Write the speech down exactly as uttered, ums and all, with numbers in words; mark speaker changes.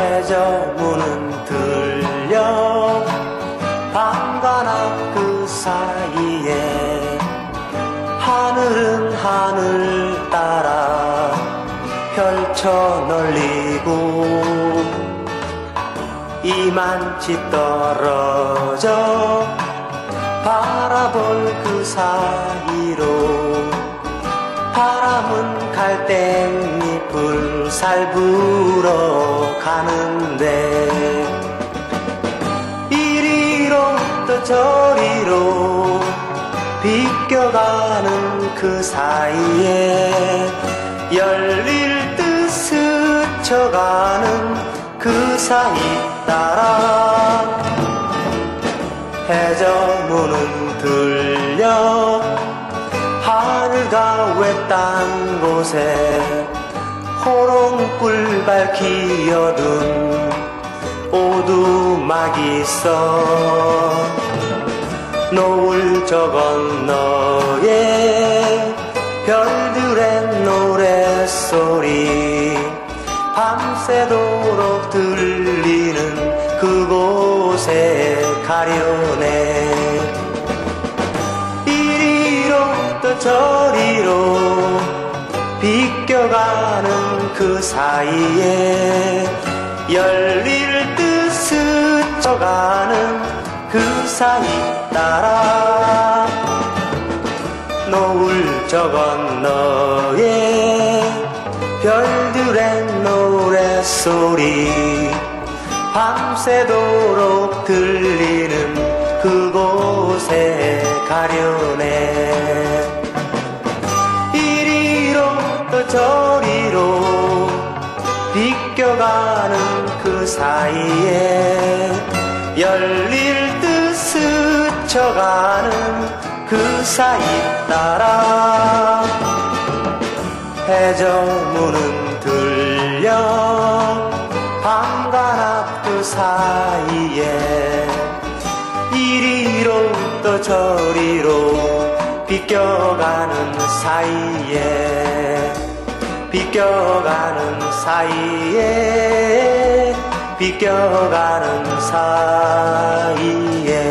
Speaker 1: 해저문은 들려 밤과 낮 그 사이에 하늘은 하늘 따라 펼쳐 널리고 이만치 떨어져 바라볼 그 사이로 바람은 갈대잎을 살부러 가는데 이리로 또 저리로 비껴가는 그 사이에 열릴 듯 스쳐가는 그 사이 따라 해저문은 들려 하늘과 외딴 곳에 호롱불 밝히 어둔 오두막이 있어 노을 저 건너에 별들의 노랫소리 밤새도록 들리는 그곳에 가려네 이리로 또 저리로 비껴가는 그 사이에 열릴 듯 스쳐가는 그 사이 따라 노을 저 건너에 별들의 노랫소리 밤새도록 들리는 그곳에 가려네 이리로 또 저리로 비껴가는 그 사이에 열릴 듯 스쳐가는 그 사이 따라 해저문은 들려 밤과 낮 그 사이에 이리로 또 저리로 비껴가는 사이에 비껴가는 사이에 비껴가는 사이에